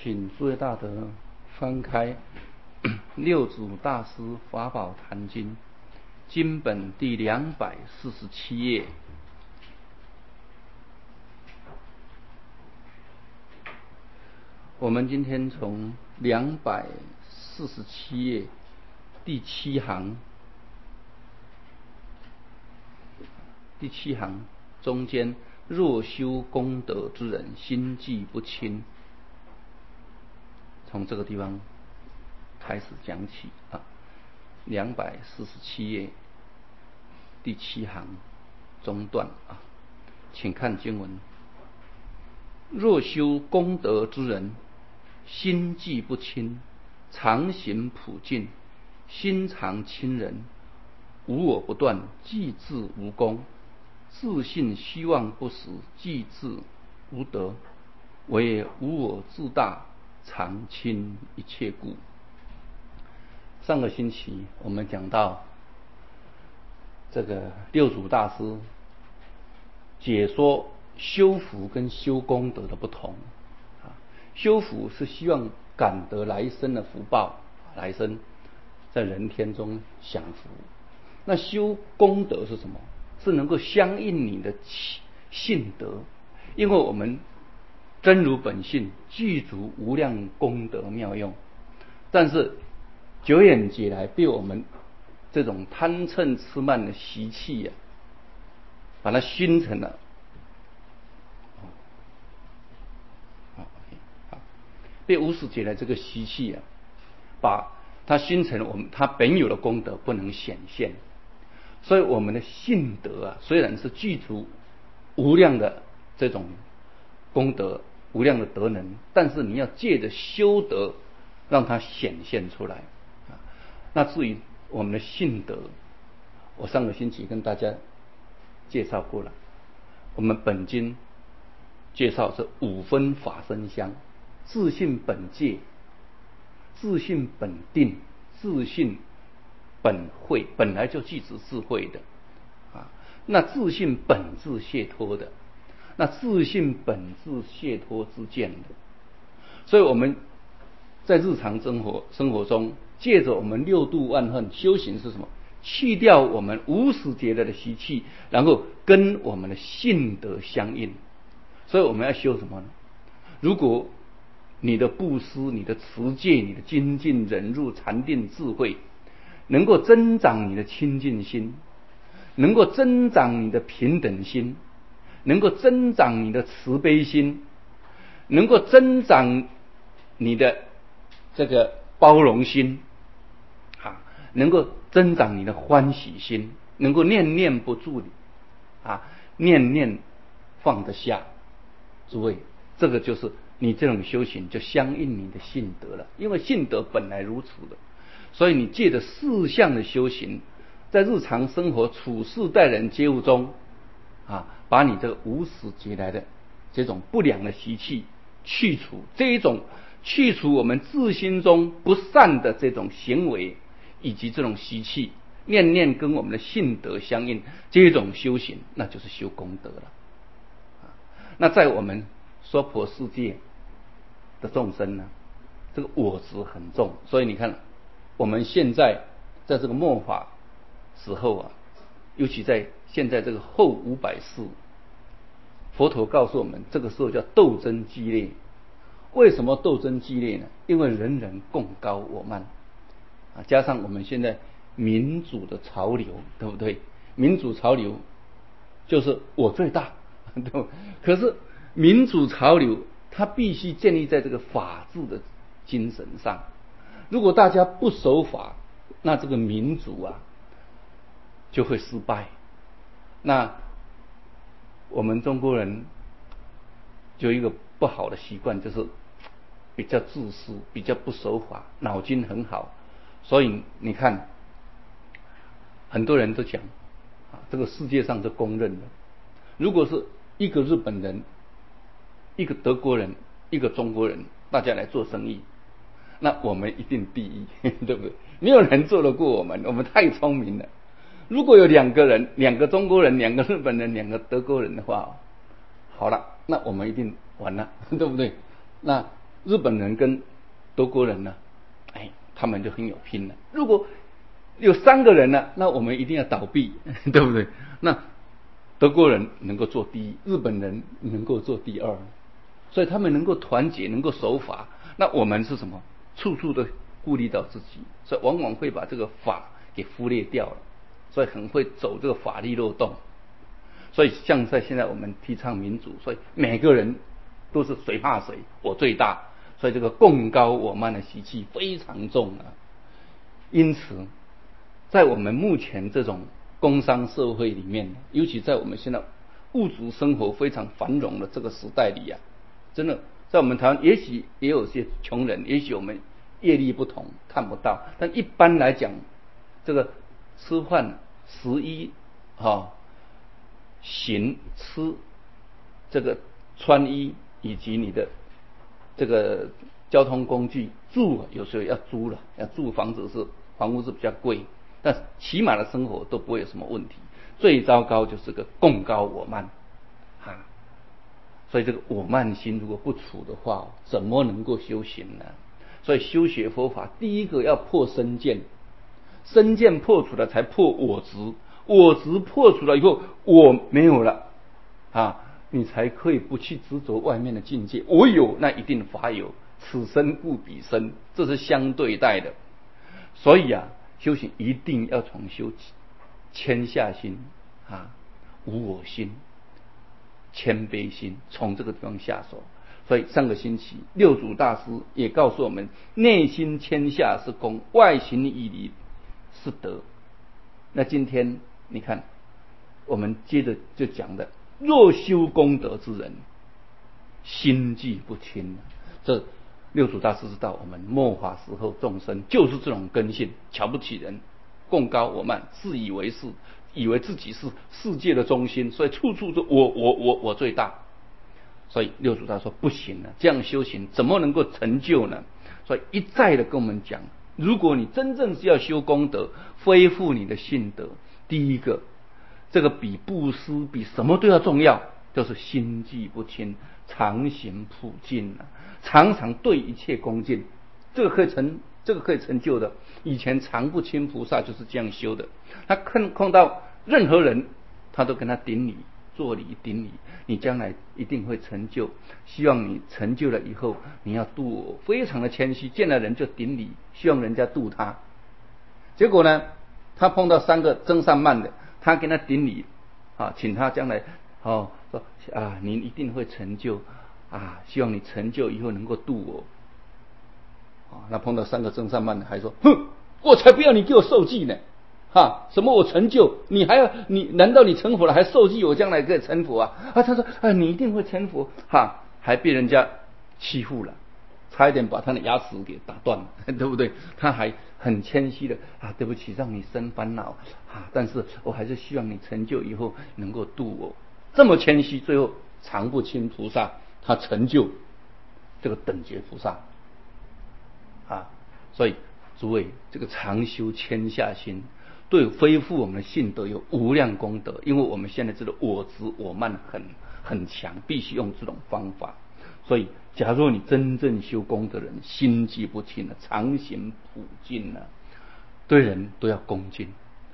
请诸位大德翻开六祖大师法宝坛经经本第247页。我们今天从247页第7行中间，若修功德之人，心计不清。从这个地方开始讲起啊，247页第7行中段啊，请看经文：若修功德之人，心计不清，常行普净，心常清人，无我不断，即自无功，自信虚妄不实，即自无德，唯无我自大，常清一切故。上个星期我们讲到这个六祖大师解说修福跟修功德的不同。修福是希望感得来生的福报，来生在人天中享福。那修功德是什么？是能够相应你的性德，因为我们真如本性具足无量功德妙用，但是久远劫来被我们这种贪嗔痴慢的习气把它熏成了，被无始劫来这个习气把它熏成了它本有的功德不能显现。所以我们的性德虽然是具足无量的这种功德，无量的德能，但是你要借着修德让它显现出来。那至于我们的性德，我上个星期跟大家介绍过了。我们本经介绍是5分法身香：自性本戒，自性本定，自性本慧，本来就具足智慧的那自性本自解脱的，那自性本自解脱之见的。所以我们在日常生活中，借着我们六度万恨修行是什么？去掉我们无始劫来的习气，然后跟我们的性德相应。所以我们要修什么呢？如果你的布施、你的持戒、你的精进、忍辱、禅定、智慧能够增长你的清净心，能够增长你的平等心，能够增长你的慈悲心，能够增长你的这个包容心能够增长你的欢喜心，能够念念不住念念放得下。诸位，这个就是你这种修行就相应你的性德了，因为性德本来如此的。所以你借着4项的修行，在日常生活处事待人接物中把你这个无始劫来的这种不良的习气去除，去除我们自心中不善的这种行为以及这种习气，念念跟我们的性德相应，这种修行那就是修功德了。那在我们娑婆世界的众生呢，这个我执很重，所以你看我们现在在这个末法时候尤其在现在这个后500世，佛陀告诉我们，这个时候叫斗争激烈。为什么斗争激烈呢？因为人人共高我慢加上我们现在民主的潮流，对不对？民主潮流就是我最大，对不？可是民主潮流它必须建立在这个法治的精神上。如果大家不守法，那这个民主就会失败。那我们中国人就一个不好的习惯，就是比较自私，比较不守法，脑筋很好。所以你看很多人都讲这个世界上是公认的，如果是一个日本人、一个德国人、一个中国人，大家来做生意，那我们一定第一，对不对？没有人做得过我们，我们太聪明了。如果有2个人，2个中国人、2个日本人、2个德国人的话，好了，那我们一定完了，对不对？那日本人跟德国人呢，他们就很有拼了。如果有3个人呢，那我们一定要倒闭，对不对？那德国人能够做第一，日本人能够做第二，所以他们能够团结，能够守法。那我们是什么？处处的顾虑到自己，所以往往会把这个法给忽略掉了，所以很会走这个法律漏洞。所以像在现在我们提倡民主，所以每个人都是谁怕谁，我最大，所以这个共高我慢的习气非常重啊。因此在我们目前这种工商社会里面，尤其在我们现在物质生活非常繁荣的这个时代里啊，真的在我们台湾也许也有些穷人，也许我们业力不同看不到，但一般来讲，这个吃饭食衣行吃，这个穿衣以及你的这个交通工具住，有时候要租了，要住房子是房屋是比较贵，但起码的生活都不会有什么问题。最糟糕就是个共高我慢所以这个我慢心如果不除的话，怎么能够修行呢？所以修学佛法，第一个要破身见，身见破除了才破我执，我执破除了以后，我没有了你才可以不去执着外面的境界。我有，那一定法有，此身故彼身，这是相对待的。所以修行一定要从修谦下心无我心、谦卑心，从这个地方下手。所以上个星期六祖大师也告诉我们，内心谦下是功，外形义理是德。那今天你看，我们接着就讲的，若修功德之人，心计不清。这六祖大师知道我们末法时候众生就是这种根性，瞧不起人，共高我慢，自以为是，以为自己是世界的中心，所以处处都我最大。所以六祖他说不行了，这样修行怎么能够成就呢？所以一再的跟我们讲，如果你真正是要修功德，恢复你的信德，第一个，这个比布施比什么都要重要，就是心计不清，常行普净常常对一切恭敬，这个可以成就的。以前常不清菩萨就是这样修的，他碰到任何人，他都跟他顶礼作礼顶礼，你将来一定会成就。希望你成就了以后，你要度我，非常的谦虚，见了人就顶礼，希望人家度他。结果呢，他碰到3个增上慢的，他跟他顶礼请他将来说你一定会成就希望你成就以后能够度我。那碰到3个增上慢的，还说哼，我才不要你给我受记呢。什么我成就，难道你成佛了还受记我将来可以成佛他说你一定会成佛还被人家欺负了，差一点把他的牙齿给打断了，对不对？他还很谦虚的对不起，让你生烦恼但是我还是希望你成就以后能够度我。这么谦虚，最后常不清菩萨他成就这个等觉菩萨所以诸位，这个常修谦下心，对恢复我们的信德有无量功德。因为我们现在这个我执我慢很强，必须用这种方法。所以假如你真正修功的人，心计不清常行普净对人都要恭敬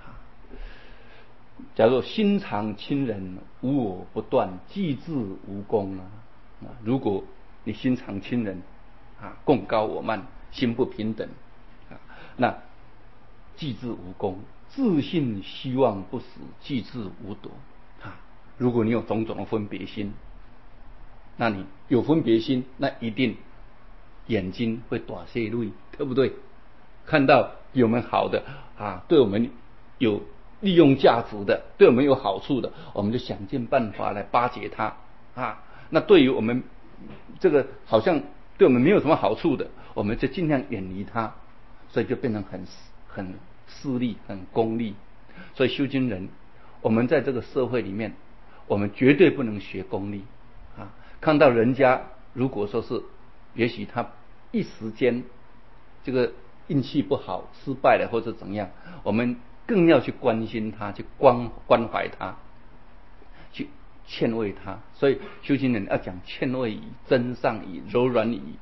假如心常亲人，无我不断，济志无功如果你心常亲人共高我慢，心不平等那济志无功，自信希望不死，济志无夺如果你有种种的分别心，那你有分别心，那一定眼睛会大泄泪，对不对？看到有没有好的对我们有利用价值的，对我们有好处的，我们就想尽办法来巴结它那对于我们这个好像对我们没有什么好处的，我们就尽量远离它，所以就变成很势利，很功利。所以修行人，我们在这个社会里面，我们绝对不能学功利看到人家如果说是也许他一时间这个运气不好失败了或者怎样，我们更要去关心他，去关怀他，去劝慰他。所以修行人要讲劝慰语、真善语、柔软语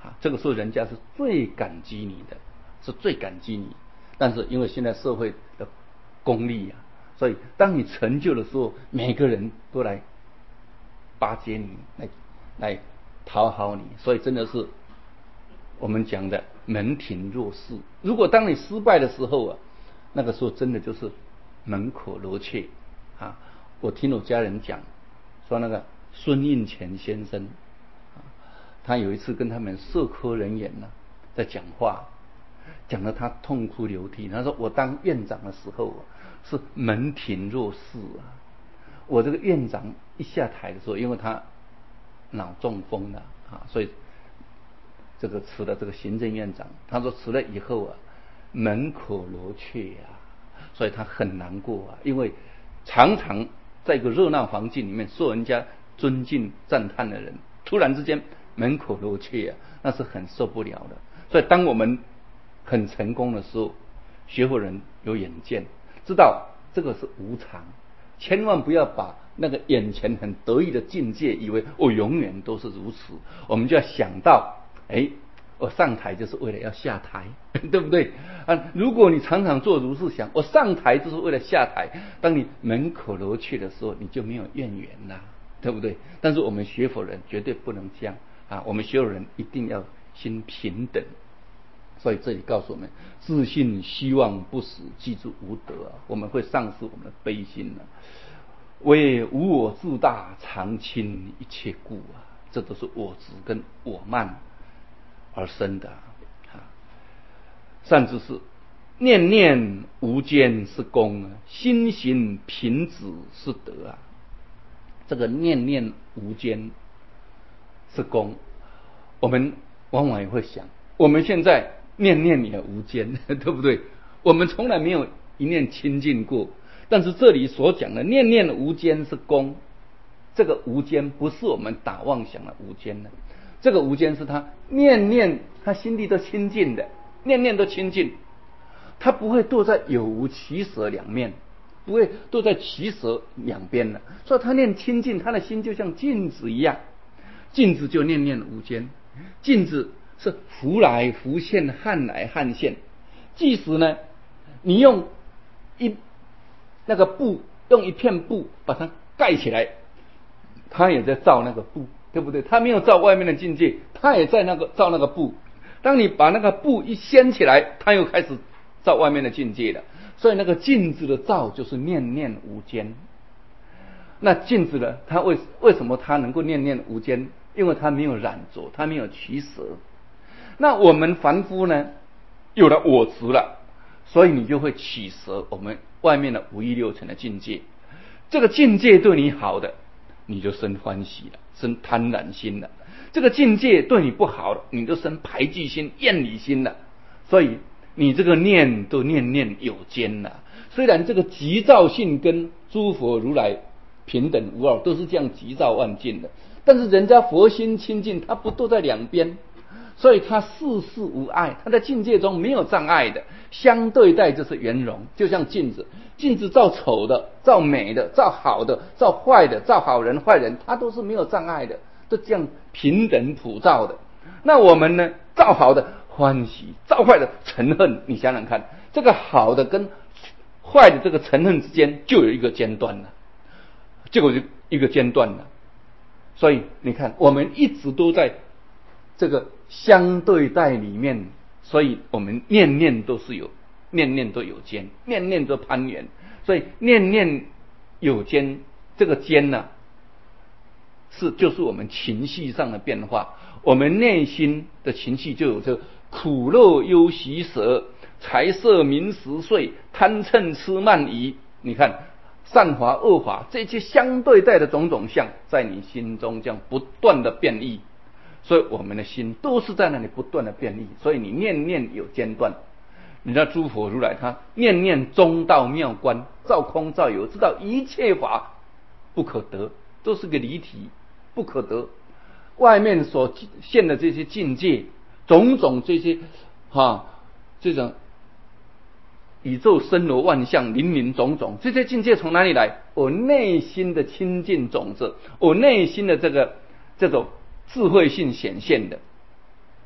这个时候人家是最感激你的，是最感激你。但是因为现在社会的功利啊，所以当你成就的时候，每个人都来巴结你，来讨好你，所以真的是我们讲的门庭若市。如果当你失败的时候啊，那个时候真的就是门可罗雀啊。我听我家人讲说，那个孙运钱先生他有一次跟他们社科人员呢在讲话，讲得他痛哭流涕。他说我当院长的时候是门庭若市啊，我这个院长一下台的时候，因为他脑中风了所以这个辞了这个行政院长。他说辞了以后啊，门可罗雀啊，所以他很难过啊，因为常常在一个热闹环境里面受人家尊敬赞叹的人，突然之间门可罗雀啊，那是很受不了的。所以当我们很成功的时候，学佛人有远见，知道这个是无常，千万不要把那个眼前很得意的境界以为我永远都是如此。我们就要想到，我上台就是为了要下台，对不对如果你常常做如是想，我上台就是为了下台，当你门可罗雀的时候，你就没有怨言啦，对不对？但是我们学佛人绝对不能这样我们学佛人一定要心平等。所以这里告诉我们，自信希望不死，记住无德我们会丧失我们的悲心为无我自大，常亲一切故这都是我执跟我慢而生的善知识，念念无间是功心行平止是德这个念念无间是功，我们往往也会想，我们现在念念也无间，对不对？我们从来没有一念清净过。但是这里所讲的念念无间是功，这个无间不是我们打妄想的无间这个无间是他念念他心地都清净的，念念都清净，他不会堕在有无取舍两面，不会堕在取舍两边的。所以他念清净，他的心就像镜子一样，镜子就念念无间，镜子是浮来浮现，撼来撼现。即使呢你用那个布，用一片布把它盖起来，他也在照那个布，对不对？他没有照外面的境界，他也在照那个布。当你把那个布一掀起来，他又开始照外面的境界了。所以那个镜子的照就是念念无间。那镜子呢，它为什么它能够念念无间？因为它没有染着，它没有取舍。那我们凡夫呢，有了我执了，所以你就会取舍我们外面的五欲六尘的境界。这个境界对你好的，你就生欢喜了，生贪婪心了；这个境界对你不好的，你就生排拒心、厌离心了。所以你这个念都念念有间了。虽然这个急躁性跟诸佛如来平等无二，都是这样急躁万境的，但是人家佛心清净，他不堕在两边，所以他事事无碍，他在境界中没有障碍的，相对待就是圆融。就像镜子，镜子照丑的、照美的、照好的、照坏的、照好人坏人，它都是没有障碍的，都这样平等普照的。那我们呢，照好的欢喜，照坏的嗔恨。你想想看，这个好的跟坏的这个嗔恨之间就有一个间断了，就有一个间断了。所以你看，我们一直都在这个相对待里面，所以我们念念都是有，念念都有间，念念都攀缘。所以念念有间，这个间就是我们情绪上的变化。我们内心的情绪就有这个苦乐忧喜舍、财色名食睡、贪嗔痴慢疑。你看善法恶法这些相对待的种种相，在你心中这样不断的变异。所以我们的心都是在那里不断的变异，所以你念念有间断。你知道诸佛如来他念念中道妙观，照空照有，知道一切法不可得，都是个离体，不可得。外面所现的这些境界，种种这些这种宇宙森罗万象，林林种种，这些境界从哪里来？我内心的清净种子，我内心的这种智慧性显现的。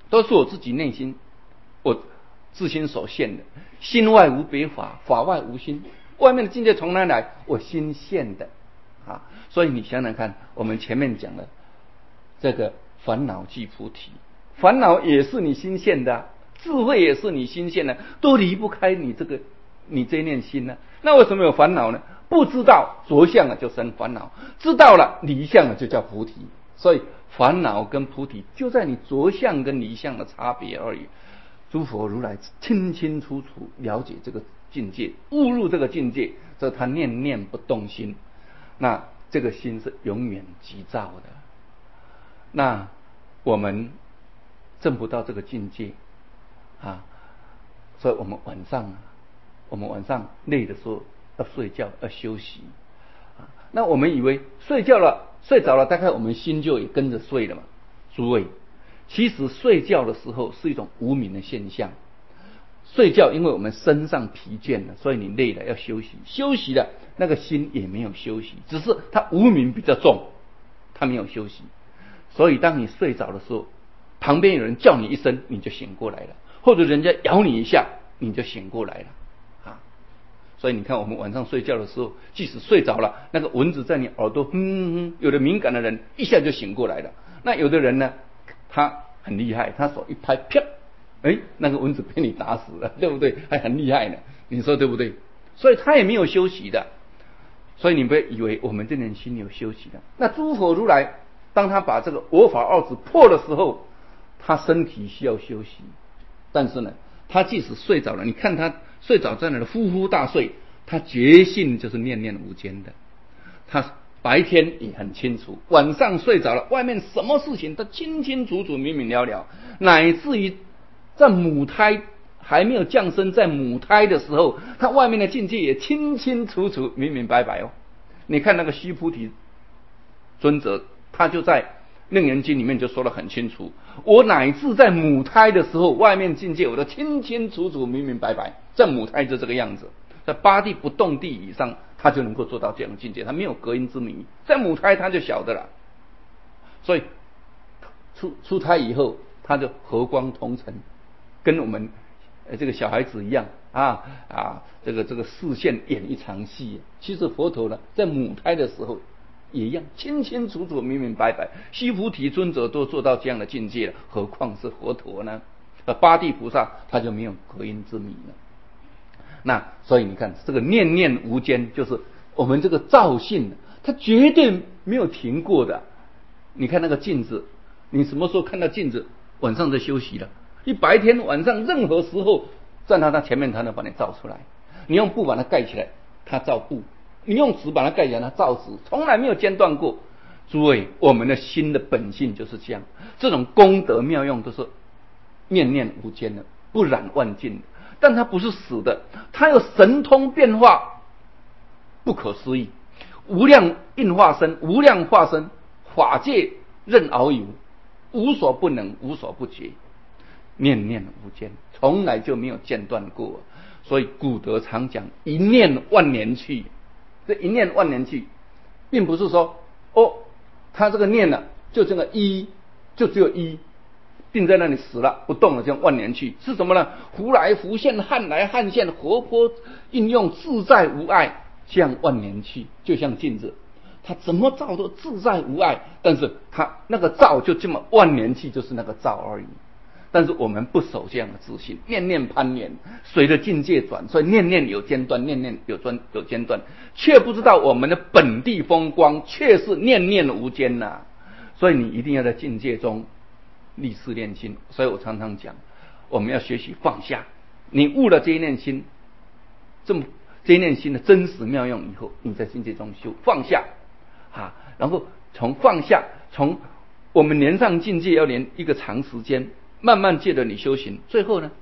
都是我自己内心我自心所现的。心外无别法，法外无心。外面的境界从哪来？我心现的啊！所以你想想看，我们前面讲的这个烦恼即菩提，烦恼也是你心现的啊，智慧也是你心现的，都离不开你这念心呢。那为什么有烦恼呢？不知道着相了就生烦恼，知道了离相了就叫菩提。所以烦恼跟菩提就在你着相跟离相的差别而已。诸佛如来清清楚楚了解这个境界，悟入这个境界，所以他念念不动心，那这个心是永远急躁的。那我们证不到这个境界啊，所以我们晚上累的时候要睡觉，要休息啊。那我们以为睡着了，大概我们心就也跟着睡了嘛。诸位，其实睡觉的时候是一种无明的现象。睡觉因为我们身上疲倦了，所以你累了要休息，休息了那个心也没有休息，只是它无明比较重，它没有休息。所以当你睡着的时候，旁边有人叫你一声你就醒过来了，或者人家咬你一下你就醒过来了啊。所以你看我们晚上睡觉的时候，即使睡着了，那个蚊子在你耳朵有的敏感的人一下就醒过来了。那有的人呢，他很厉害，他手一拍，啪，那个蚊子被你打死了，对不对？还很厉害呢，你说对不对？所以他也没有休息的。所以你不要以为我们这念心有休息的。那诸佛如来当他把这个我法二执破的时候，他身体需要休息，但是呢，他即使睡着了，你看他睡着在那里呼呼大睡，他觉性就是念念无间的。他白天也很清楚，晚上睡着了，外面什么事情他清清楚楚明明了了，乃至于在母胎还没有降生，在母胎的时候，他外面的境界也清清楚楚明明白白哦。你看那个须菩提尊者，他就在楞严经里面就说得很清楚，我乃至在母胎的时候，外面境界我都清清楚楚明明白白，在母胎就这个样子，在八地不动地以上他就能够做到这样的境界，他没有隔音之谜，在母胎他就晓得了。所以出胎以后他就和光同尘，跟我们这个小孩子一样这个视线演一场戏。其实佛陀呢，在母胎的时候也一样清清楚楚明明白白，须菩提尊者都做到这样的境界了，何况是佛陀呢？八地菩萨他就没有隔音之谜了。那所以你看这个念念无间，就是我们这个造性它绝对没有停过的。你看那个镜子，你什么时候看到镜子？晚上在休息了，你白天晚上任何时候站到它前面，它能把你照出来。你用布把它盖起来，它照布；你用纸把它盖起来，它照纸，从来没有间断过。诸位，我们的心的本性就是这样，这种功德妙用都是念念无间的，不染万境的。但它不是死的，它有神通变化，不可思议，无量应化身，无量化身，法界任遨游，无所不能，无所不觉，念念无间，从来就没有间断过。所以古德常讲一念万年去，这一念万年去并不是说他这个念呢就这个一，就只有一定在那里死了不动了，这样万年去是什么呢？忽来忽现，汉来汉现，活泼应用，自在无碍，这样万年去。就像镜子，它怎么照都自在无碍，但是它那个照就这么万年去，就是那个照而已。但是我们不守这样的自信，念念攀缘，随着境界转，所以念念有间断，念念有间断，却不知道我们的本地风光却是念念无间呐。所以你一定要在境界中立志练心。所以我常常讲，我们要学习放下。你悟了这一念心，这一念心的真实妙用以后，你在境界中修放下然后从放下，从我们连上境界要连一个长时间，慢慢借着你修行，最后呢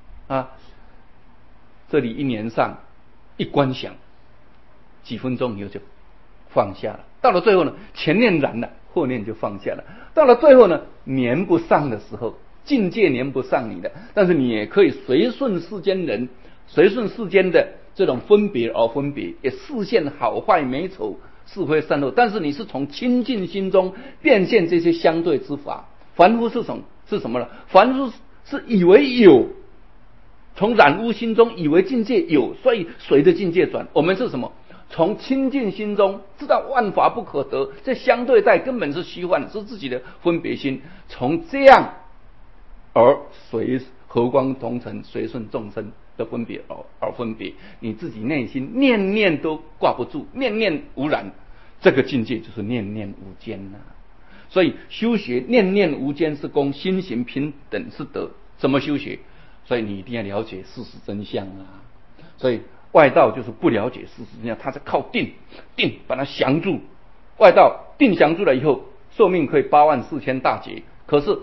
这里一年上一观想，几分钟以后就放下了。到了最后呢，前念燃了，后念就放下了。到了最后呢，粘不上的时候，境界粘不上你的，但是你也可以随顺世间人，随顺世间的这种分别而分别，也视现好坏美丑是非善恶，但是你是从清净心中变现这些相对之法。凡夫是从是什么呢？凡夫是以为有，从染污心中以为境界有，所以随着境界转。我们是什么？从清净心中知道万法不可得，这相对待根本是虚幻，是自己的分别心。从这样而随和光同尘，随顺众生的分别而分别，你自己内心念念都挂不住，念念无染，这个境界就是念念无间呐。所以修学念念无间是功，心行平等是德。怎么修学？所以你一定要了解事实真相啊。所以外道就是不了解事实真相，他在靠定把它降住。外道定降住了以后，寿命可以84000大劫，可是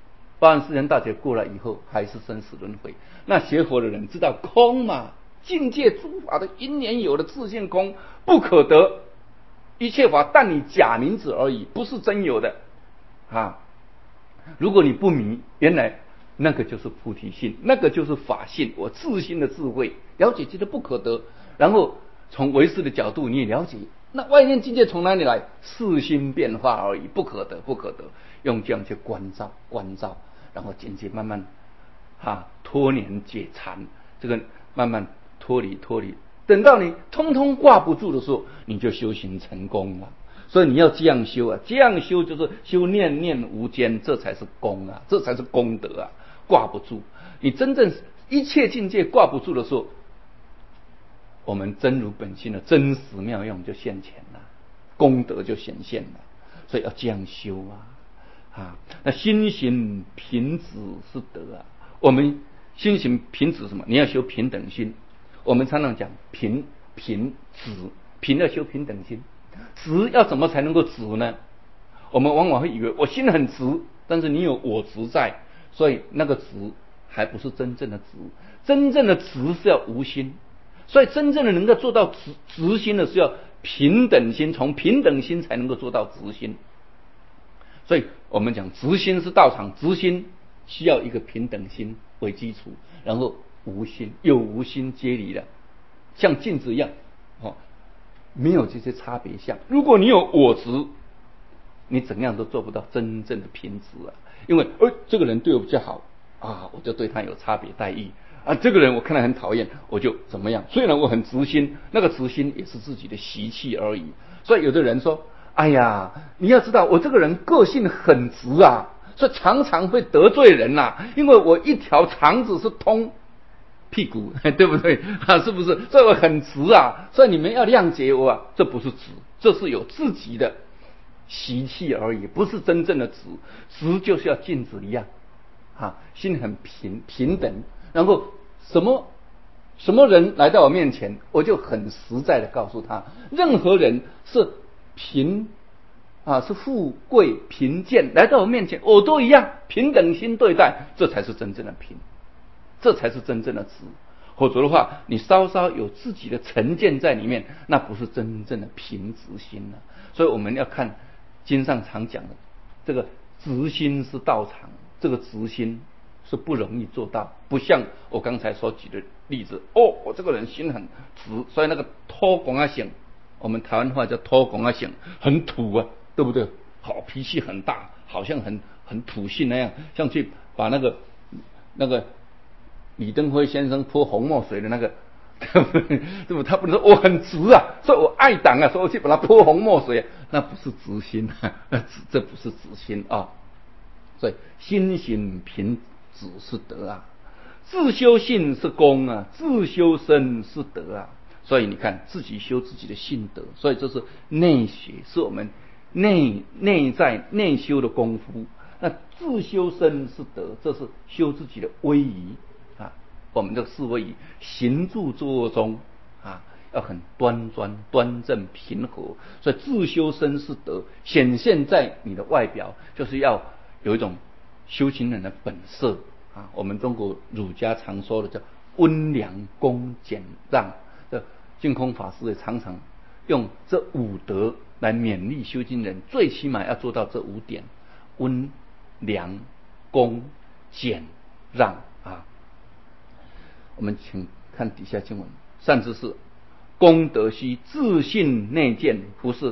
84000大劫过了以后，还是生死轮回。那学佛的人知道空嘛，境界诸法的因缘有的自性空，不可得。一切法但你假名字而已，不是真有的啊！如果你不迷，原来那个就是菩提心，那个就是法性，我自心的智慧，了解觉得不可得。然后从唯识的角度你也了解，那外面境界从哪里来？世心变化而已，不可得，不可得。用这样去关照，然后渐渐慢慢脱黏解缠，这个慢慢脱离。等到你通通挂不住的时候，你就修行成功了。所以你要这样修啊，这样修就是修念念无间，这才是功啊，这才是功德啊。挂不住，你真正一切境界挂不住的时候，我们真如本心的真实妙用就现前了，功德就显现了。所以要这样修啊。那心行平止是德啊。我们心行平止什么？你要修平等心。我们常常讲平止，平要修平等心，直要怎么才能够直呢？我们往往会以为我心很直，但是你有我执在，所以那个直还不是真正的直。真正的直是要无心，所以真正的能够做到直心的是要平等心，从平等心才能够做到直心。所以我们讲直心是道场，直心需要一个平等心为基础，然后无心，有无心皆离了，像镜子一样没有这些差别相。如果你有我执，你怎样都做不到真正的平直啊。因为这个人对我比较好我就对他有差别待遇这个人我看他很讨厌，我就怎么样。虽然我很直心，那个直心也是自己的习气而已。所以有的人说，哎呀，你要知道我这个人个性很直所以常常会得罪人因为我一条肠子是通屁股，对不对是不是？所以我很直所以你们要谅解我这不是直，这是有自己的习气而已，不是真正的直。直就是要镜子一样心很平等。然后什么人来到我面前，我就很实在的告诉他，任何人是是富贵贫贱来到我面前，我都一样平等心对待，这才是真正的平，这才是真正的直。否则的话，你稍稍有自己的成见在里面，那不是真正的平直心了。所以我们要看经上常讲的这个直心是道场，这个直心是不容易做到，不像我刚才所举的例子我这个人心很直，所以那个土公性，我们台湾话叫土公性，很土对不对？好脾气很大，好像很土性那样，像去把那个李登辉先生泼红墨水的那个对不？他不能说我很直所以我爱党所以我去把他泼红墨水那不是直心这不是直心所以心行平止是德自修性是功自修身是德所以你看自己修自己的性德，所以这是内学，是我们内在内修的功夫。那自修身是德，这是修自己的威仪我们这个是威仪，行住坐卧中要很端庄端正平和。所以自修身是德，显现在你的外表，就是要有一种修行人的本色我们中国儒家常说的叫温良恭俭让，这净空法师也常常用这5德来勉励修行人，最起码要做到这5点：温良恭俭让我们请看底下经文，善知识，功德须自信内见，不是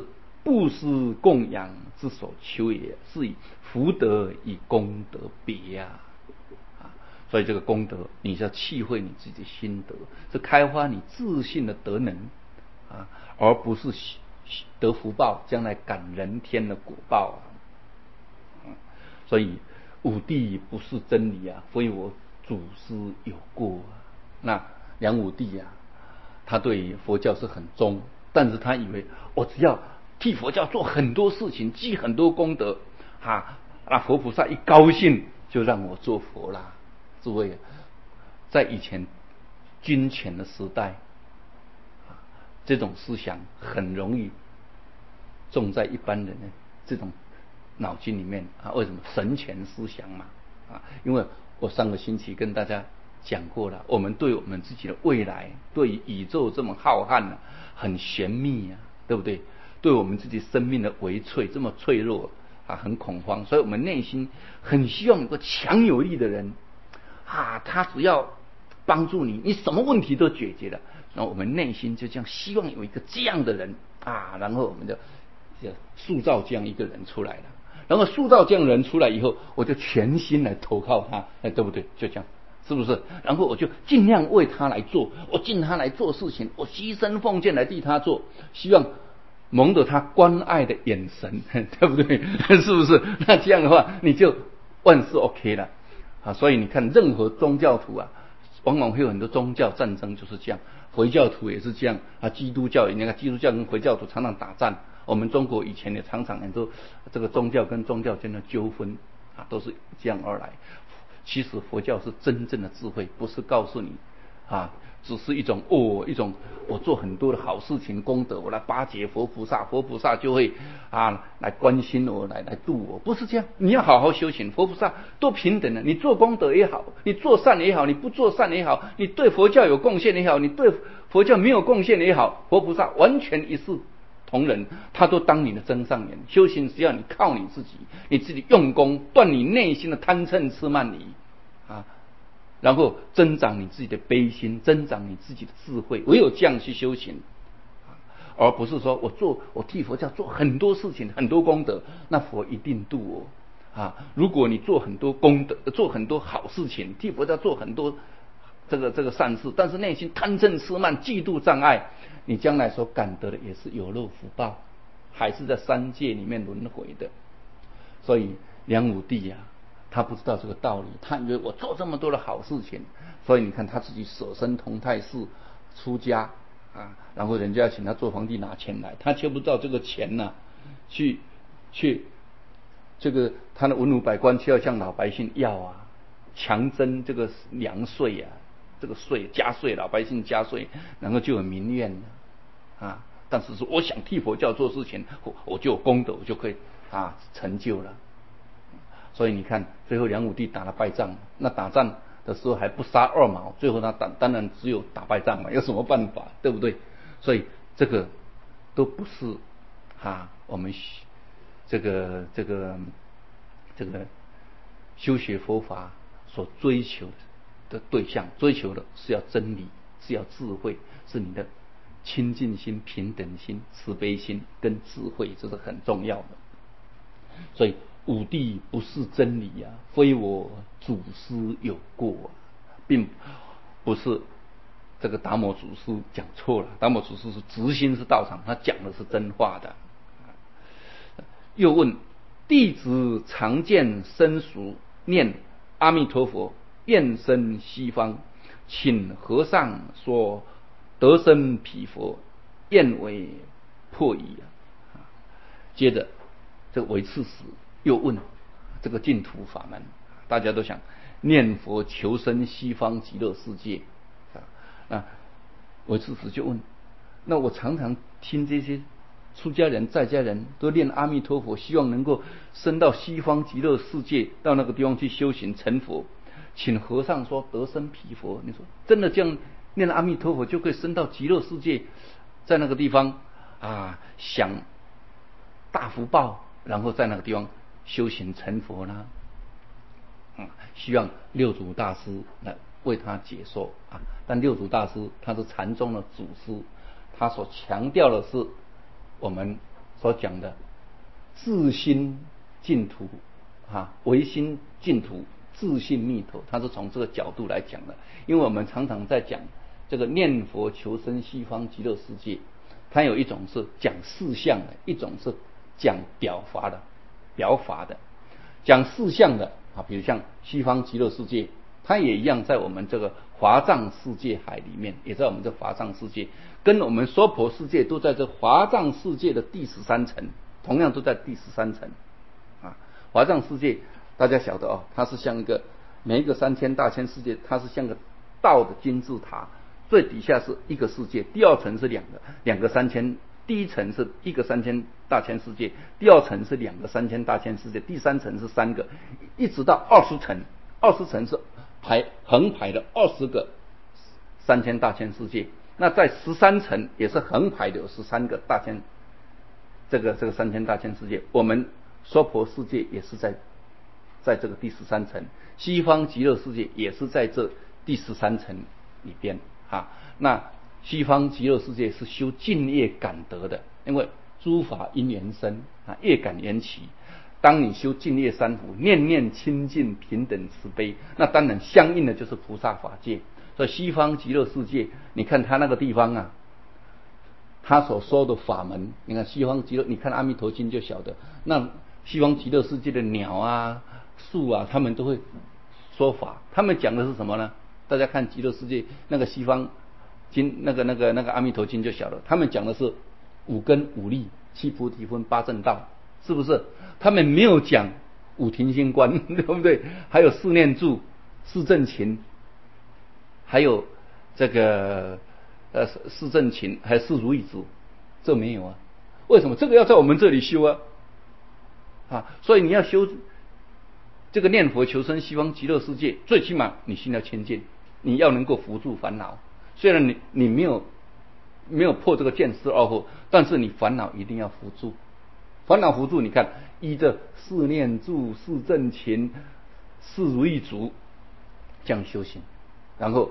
布施供养之所求也，是以福德与功德别啊。所以这个功德，你是要契会你自己的心得，是开发你自信的德能啊，而不是得福报，将来感人天的果报啊。所以五帝不是真理啊，非我祖师有过啊。那梁武帝啊，他对佛教是很忠，但是他以为我只要替佛教做很多事情，积很多功德啊，那佛菩萨一高兴就让我做佛啦。诸位，在以前君权的时代，这种思想很容易种在一般人的这种脑筋里面啊。为什么神权思想嘛？因为我上个星期跟大家讲过了，我们对我们自己的未来，对于宇宙这么浩瀚啊，很玄秘啊，对不对？对我们自己生命的微脆这么脆弱啊，很恐慌，所以我们内心很希望有个强有力的人啊，他只要帮助你，你什么问题都解决了。然后我们内心就这样希望有一个这样的人啊，然后我们就塑造这样一个人出来了。然后塑造这样的人出来以后，我就全心来投靠他，对不对？就这样，是不是？然后我就尽量为他来做，我尽他来做事情，我牺牲奉献来替他做，希望蒙得他关爱的眼神，对不对？是不是？那这样的话，你就万事 OK 了啊。所以你看，任何宗教徒啊，往往会有很多宗教战争，就是这样。回教徒也是这样啊，基督教，你看基督教跟回教徒常常打仗。我们中国以前也常常很多这个宗教跟宗教间的纠纷啊，都是这样而来。其实佛教是真正的智慧，不是告诉你啊，只是一种我做很多的好事情功德，我来巴结佛菩萨，佛菩萨就会啊来关心我，来度我，不是这样。你要好好修行，佛菩萨都平等的，你做功德也好，你做善也好，你不做善也好，你对佛教有贡献也好，你对佛教没有贡献也好，佛菩萨完全一视同仁，他都当你的真上人。修行只要你靠你自己，你自己用功断你内心的贪嗔痴慢疑啊，然后增长你自己的悲心，增长你自己的智慧，唯有这样去修行，而不是说我替佛教做很多事情很多功德，那佛一定度我啊。如果你做很多功德，做很多好事情，替佛教做很多这个善事，但是内心贪嗔痴慢嫉妒障碍，你将来所感得的也是有漏福报，还是在三界里面轮回的。所以梁武帝啊，他不知道这个道理，他以为我做这么多的好事情，所以你看他自己舍身同泰寺出家啊，然后人家请他做皇帝拿钱来，他却不知道这个钱呢、去这个他的文武百官却要向老百姓要啊，强征这个粮税啊，这个税加税，老百姓加税，然后就有民怨啊。但是说我想替佛教做事情，我就有功德，我就可以啊成就了。所以你看，最后梁武帝打了败仗，那打仗的时候还不杀二毛，最后他当然只有打败仗嘛，有什么办法，对不对？所以这个都不是我们这个修学佛法所追求的对象，追求的是要真理，是要智慧，是你的清净心、平等心、慈悲心跟智慧，这是很重要的。所以武帝不是真理啊，非我祖师有过啊，并不是这个达摩祖师讲错了。达摩祖师是直心是道场，他讲的是真话的。又问弟子常见僧俗念阿弥陀佛，愿生西方，请和尚说得生彼佛，愿为破矣啊。接着这个维刺史又问这个净土法门，大家都想念佛求生西方极乐世界啊。维刺史就问，那我常常听这些出家人在家人都念阿弥陀佛，希望能够升到西方极乐世界，到那个地方去修行成佛，请和尚说得生彼佛，你说真的这样念阿弥陀佛就可以升到极乐世界，在那个地方享大福报，然后在那个地方修行成佛呢？希望六祖大师来为他解说但六祖大师他是禅宗的祖师，他所强调的是我们所讲的自心净土唯心净土，自性密陀，它是从这个角度来讲的。因为我们常常在讲这个念佛求生西方极乐世界，它有一种是讲事相的，一种是讲表法的。讲事相的比如像西方极乐世界，它也一样在我们这个华藏世界海里面，也在我们这华藏世界，跟我们娑婆世界都在这华藏世界的第13层，同样都在第13层华藏世界大家晓得它是像每一个3000大千世界，它是像个道的金字塔，最底下是一个世界，第二层是两个3000，第一层是一个3000大千世界，第二层是2个3000大千世界，第三层是3个，一直到20层，20层是横排的20个3000大千世界。那在13层也是横排的有13个大千，这个3000大千世界。我们娑婆世界也是在这个第13层，西方极乐世界也是在这第13层里边那西方极乐世界是修净业感得的，因为诸法因缘生业感缘起。当你修净业三福，念念清净平等慈悲，那当然相应的就是菩萨法界。所以西方极乐世界，你看它那个地方他所说的法门，你看西方极乐，你看阿弥陀经就晓得，那西方极乐世界的鸟树他们都会说法。他们讲的是什么呢？大家看极乐世界那个西方经，那个阿弥陀经就晓得，他们讲的是5根5力7菩提分8正道，是不是？他们没有讲5停心观，对不对？还有4念住、4正勤，还有这个4正勤，还有4如意足，这没有为什么？这个要在我们这里修所以你要修这个念佛求生西方极乐世界，最起码你心要清净，你要能够伏住烦恼。虽然你没有破这个见思二惑，但是你烦恼一定要伏住。烦恼伏住，你看依着4念住、4正勤、4如意足这样修行，然后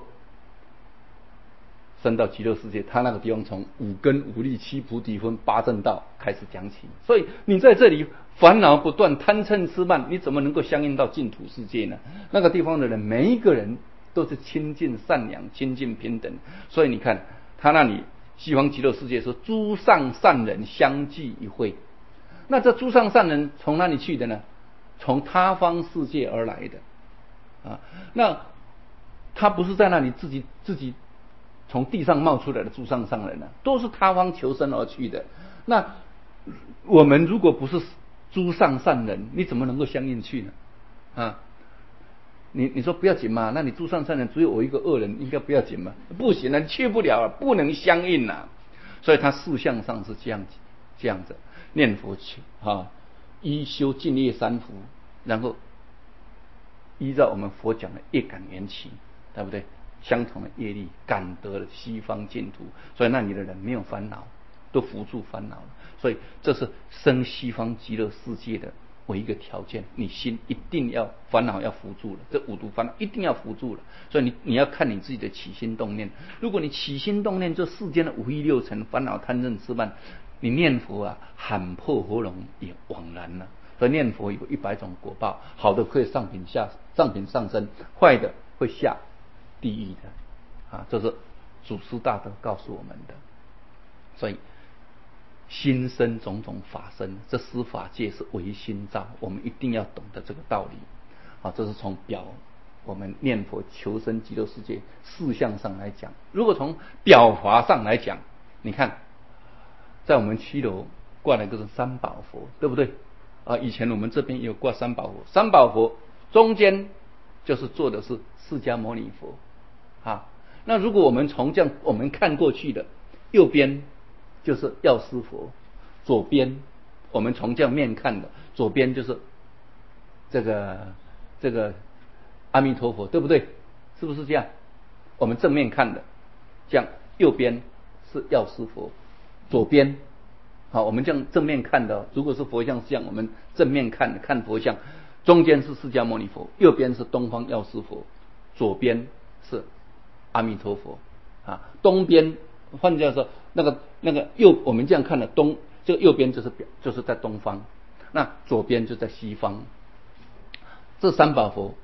升到极乐世界，他那个地方从5根5力7菩提分8正道开始讲起。所以你在这里烦恼不断，贪嗔痴慢，你怎么能够相应到净土世界呢？那个地方的人每一个人都是清净善良、清净平等。所以你看他那里西方极乐世界说诸上善人相继一会，那这诸上善人从哪里去的呢？从他方世界而来的那他不是在那里自己从地上冒出来的诸上善人都是他方求生而去的。那我们如果不是诸上善人，你怎么能够相应去呢？你说不要紧嘛？那你诸上善人只有我一个恶人，应该不要紧嘛？不行你去不了不能相应所以他事相上是这样子念佛依修净业三福，然后依照我们佛讲的业感缘起，对不对？相同的业力感得了西方净土，所以那里的人没有烦恼，都扶住烦恼了。所以这是生西方极乐世界的唯一个条件，你心一定要烦恼要扶住了，这5毒烦恼一定要扶住了。所以你要看你自己的起心动念。如果你起心动念这世间的5欲6尘烦恼贪嗔痴慢，你念佛喊破喉咙也枉然了。所以念佛有100种果报，好的可以上品上升，坏的会下地狱的这是祖师大德告诉我们的。所以心生种种法生，这十法界是唯心造，我们一定要懂得这个道理这是从我们念佛求生极乐世界事项上来讲。如果从表法上来讲，你看在我们7楼挂了一个是三宝佛，对不对以前我们这边也有挂三宝佛，三宝佛中间就是坐的是释迦牟尼佛那如果我们从这样我们看过去的，右边就是药师佛，左边我们从这样面看的，左边就是这个阿弥陀佛，对不对？是不是这样？我们正面看的，这样右边是药师佛，左边我们这样正面看的，如果是佛像是这样，我们正面看佛像，中间是释迦牟尼佛，右边是东方药师佛，左边是阿弥陀佛东边换句话说，那个右我们这样看的这个右边就是在东方，那左边就在西方。这三宝佛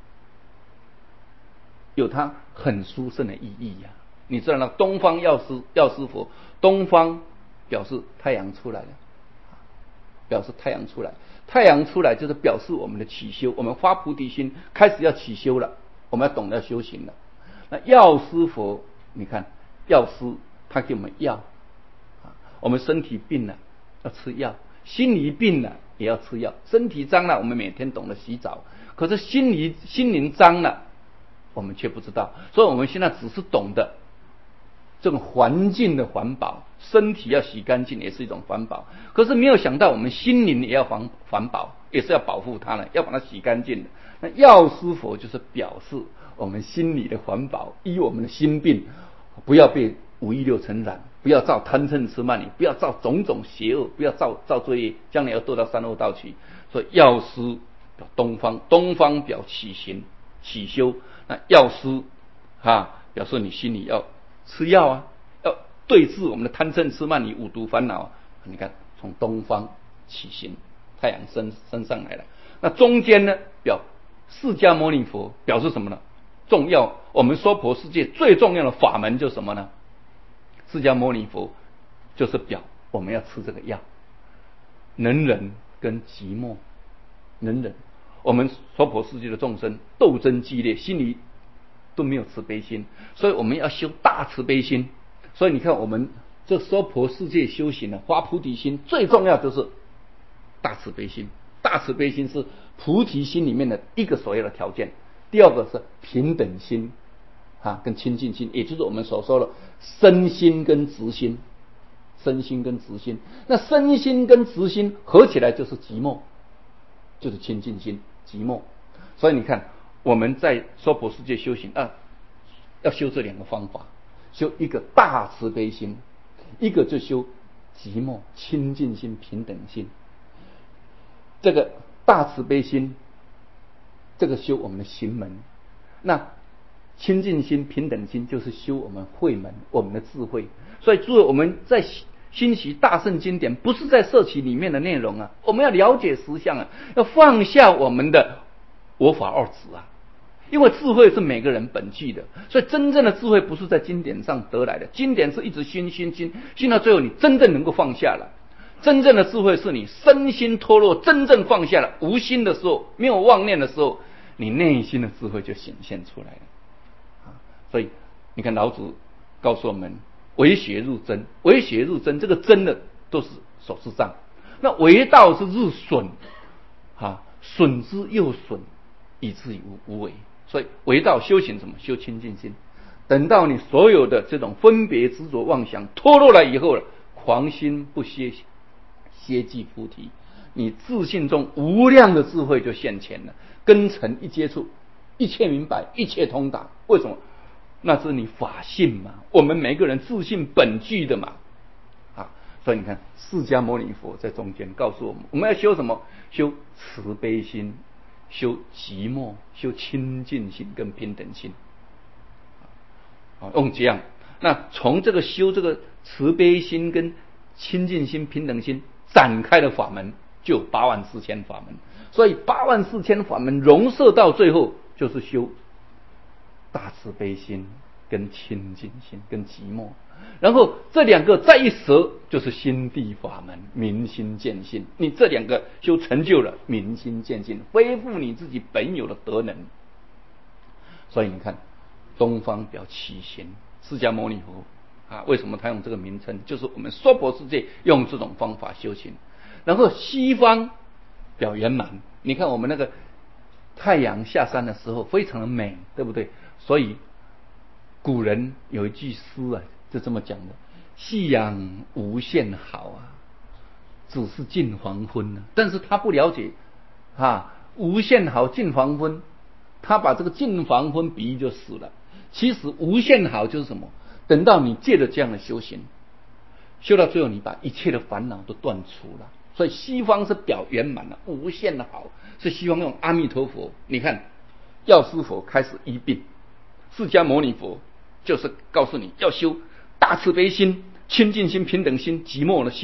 有它很殊胜的意义呀。你知道那东方药师佛，东方表示太阳出来了，表示太阳出来，太阳出来就是表示我们的起修，我们发菩提心开始要起修了，我们要懂得修行了。那药师佛，你看药师他给我们药，我们身体病了要吃药，心理病了也要吃药，身体脏了我们每天懂得洗澡，可是心灵脏了我们却不知道，所以我们现在只是懂得这种环境的环保，身体要洗干净也是一种环保，可是没有想到我们心灵也要环保，也是要保护它的，要把它洗干净的。那药师佛就是表示我们心理的环保，依我们的心病，不要被五欲六尘染，不要造贪嗔痴慢疑，不要造种种邪恶，不要造罪业，将来要堕到三恶道去。所以药师表东方，东方表起行起修。那药师表示你心里要吃药啊，要对治我们的贪嗔痴慢疑五毒烦恼。你看从东方起行，太阳升上来了。那中间呢，表释迦牟尼佛，表示什么呢？重要，我们娑婆世界最重要的法门就是什么呢？释迦牟尼佛就是表我们要吃这个药，能忍跟寂寞。能忍，我们娑婆世界的众生斗争激烈，心里都没有慈悲心，所以我们要修大慈悲心。所以你看我们这娑婆世界修行的发菩提心，最重要就是大慈悲心。大慈悲心是菩提心里面的一个首要的条件。第二个是平等心跟清净心，也就是我们所说的身心跟直心。身心跟直心，那身心跟直心合起来就是寂寞，就是清净心寂寞。所以你看我们在娑婆世界修行要修这两个方法，修一个大慈悲心，一个就修寂寞清净心平等心。这个大慈悲心，这个修我们的行门，那清净心平等心就是修我们慧门，我们的智慧。所以诸位，我们在欣习大乘经典，不是在摄取里面的内容我们要了解实相要放下我们的我法二执因为智慧是每个人本具的，所以真正的智慧不是在经典上得来的，经典是一直熏到最后你真正能够放下了。真正的智慧是你身心脱落，真正放下了，无心的时候，没有妄念的时候，你内心的智慧就显现出来了所以你看老子告诉我们，为学入真，为学入真，这个真的都是手势上。那为道是入损损之又损，以至于无为。所以为道修行什么？修清净心。等到你所有的这种分别执着妄想脱落了以后了，狂心不歇即菩提，你自信中无量的智慧就现前了。根尘一接触，一切明白，一切通达。为什么？那是你法性嘛，我们每个人自信本具的嘛所以你看释迦牟尼佛在中间告诉我们，我们要修什么？修慈悲心，修寂寞，修清净心跟平等心用这样。那从这个修这个慈悲心跟清净心平等心展开的法门就有84000法门。所以84000法门融摄到最后就是修大慈悲心跟清净心跟寂寞，然后这两个再一合就是心地法门，明心见性。你这两个修成就了明心见性，恢复你自己本有的德能。所以你看东方表起行，释迦牟尼佛为什么他用这个名称？就是我们娑婆世界用这种方法修行。然后西方表圆满，你看我们那个太阳下山的时候非常的美，对不对？所以古人有一句诗就这么讲的：夕阳无限好只是近黄昏但是他不了解无限好近黄昏，他把这个近黄昏比喻就死了。其实无限好就是什么？等到你借着这样的修行，修到最后你把一切的烦恼都断除了。所以西方是表圆满了，无限的好，是西方用阿弥陀佛。你看药师佛开始医病，释迦牟尼佛就是告诉你要修大慈悲心、清净心、平等心、寂寞的心，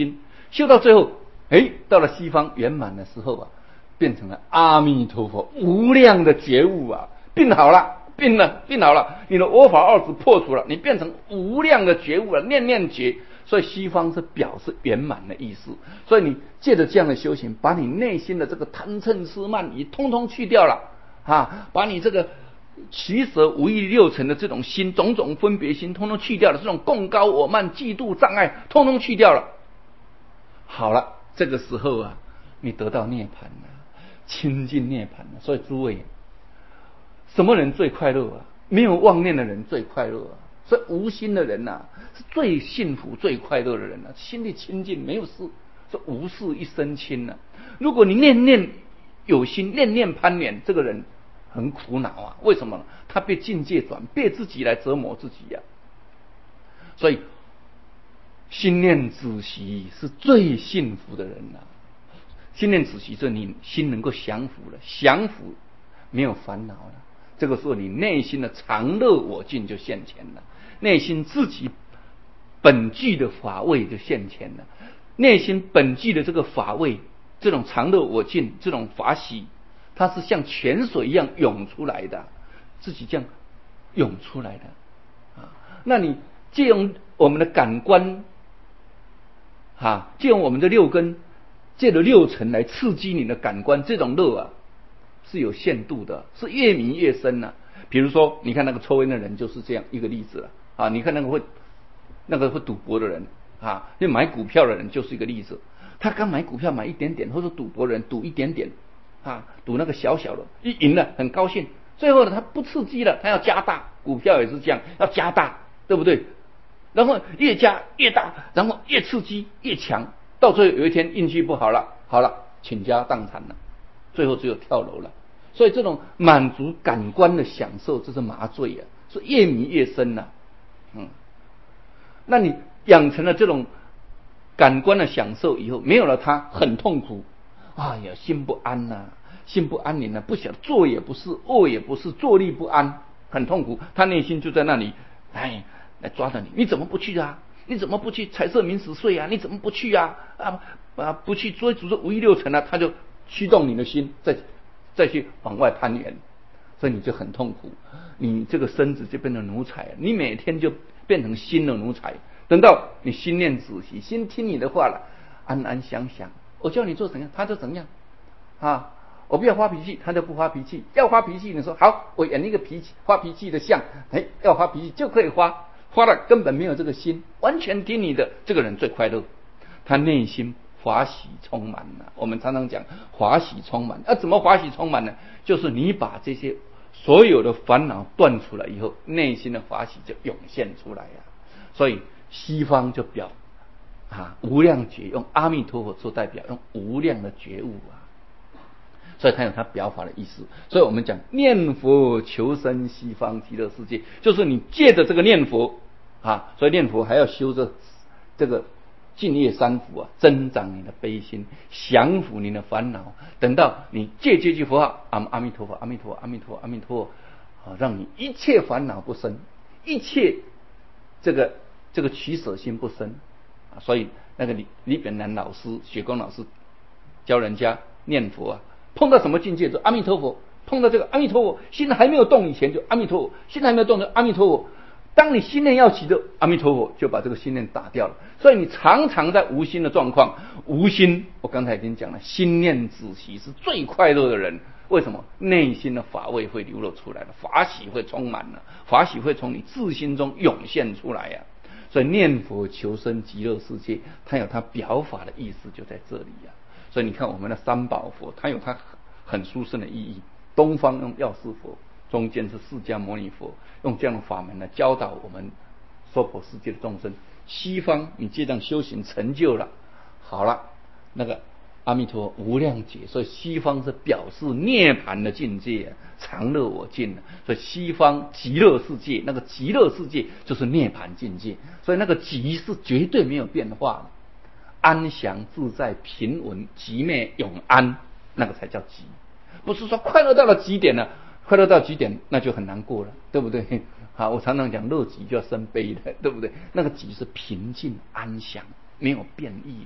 修到最后，到了西方圆满的时候啊，变成了阿弥陀佛无量的觉悟啊，病好了，病好了，你的我法二执破除了，你变成无量的觉悟了，念念觉。所以西方是表示圆满的意思。所以你借着这样的修行，把你内心的这个贪嗔痴慢疑通通去掉了啊，把你这个取舍无欲六尘的这种心，种种分别心通通去掉了，这种共高我慢嫉妒障碍通通去掉了。好了，这个时候啊，你得到涅槃了，清净涅槃了。所以诸位，什么人最快乐啊？没有妄念的人最快乐啊。所以无心的人啊，是最幸福最快乐的人啊，心里清净没有事，是无事一身轻啊。如果你念念有心，念念攀缘，这个人很苦恼啊。为什么呢？他被境界转，被自己来折磨自己啊。所以心念止息是最幸福的人啊。心念止息，这你心能够降伏了，降伏没有烦恼了。这个时候你内心的常乐我净就现前了，内心自己本具的法味就现前了。内心本具的这个法味，这种常乐我净，这种法喜，它是像泉水一样涌出来的，自己这样涌出来的啊。那你借用我们的感官借用我们的六根，借着六尘来刺激你的感官，这种乐啊是有限度的，是越迷越深啊。比如说你看那个抽烟的人就是这样一个例子了啊。你看那个会赌博的人啊，就买股票的人就是一个例子。他刚买股票买一点点，或者赌博的人赌一点点啊，赌那个小小的，一赢了很高兴，最后呢他不刺激了，他要加大，股票也是这样，要加大，对不对？然后越加越大，然后越刺激越强，到最后有一天运气不好了，倾家荡产了，最后只有跳楼了。所以这种满足感官的享受，这是麻醉啊，是越迷越深啊。那你养成了这种感官的享受以后，没有了它很痛苦，哎呀，心不安呐，心不安宁啊，不晓得做也不是，卧也不是，坐立不安，很痛苦。他内心就在那里，来抓着你，你怎么不去啊？你怎么不去财色名食睡啊？你怎么不去啊？不去追逐这无欲六尘啊，他就驱动你的心，再去往外攀缘，所以你就很痛苦，你这个身子就变成奴才，你每天就变成心的奴才。等到你心念止息，心听你的话了，安安详详，我叫你做怎样他就怎样啊。我不要发脾气，他就不发脾气；要发脾气，你说好，我演一个发脾气的像，要发脾气就可以发了，根本没有这个心，完全听你的，这个人最快乐，他内心华喜充满了。我们常常讲华喜充满，怎么华喜充满呢？就是你把这些所有的烦恼断出来以后，内心的华喜就涌现出来呀。所以西方就表无量觉，用阿弥陀佛做代表，用无量的觉悟啊。所以它有它表法的意思。所以我们讲念佛求生西方极乐世界，就是你借着这个念佛所以念佛还要修这个净业三福增长你的悲心，降服你的烦恼。等到你借这句佛号阿弥陀佛阿弥陀佛阿弥陀佛阿弥陀佛让你一切烦恼不生，一切这个取舍心不生所以那个李炳南老师、雪光老师教人家念佛碰到什么境界就阿弥陀佛，碰到这个阿弥陀佛，心还没有动以前就阿弥陀佛，心还没有动就阿弥陀佛。当你心念要起的阿弥陀佛，就把这个心念打掉了。所以你常常在无心的状况，无心，我刚才已经讲了，心念止息是最快乐的人。为什么？内心的法味会流露出来了，法喜会充满了，法喜会从你自心中涌现出来所以念佛求生极乐世界，它有它表法的意思就在这里所以你看我们的三宝佛，它有它很殊胜的意义。东方用药师佛，中间是释迦牟尼佛，用这样的法门来教导我们娑婆世界的众生。西方你这样修行成就了，好了，那个阿弥陀无量劫，所以西方是表示涅槃的境界，常乐我净所以西方极乐世界，那个极乐世界就是涅槃境界，所以那个极是绝对没有变化的。安详自在平稳极灭永安，那个才叫极，不是说快乐到了极点了，快乐到极点那就很难过了，对不对？我常常讲乐极就要生悲的，对不对？那个极是平静安详，没有变异的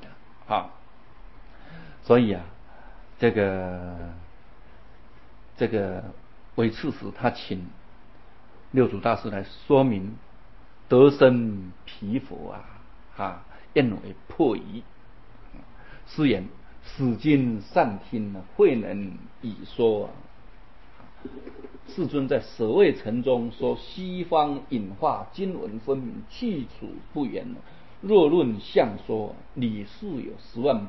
啊。所以啊，这个韦刺史他请六祖大师来说明得生毗佛愿为破疑。是言史今善听，慧能已说世尊在舍卫城中说西方隐化，经文分明，去处不言。若论相说，理事有10万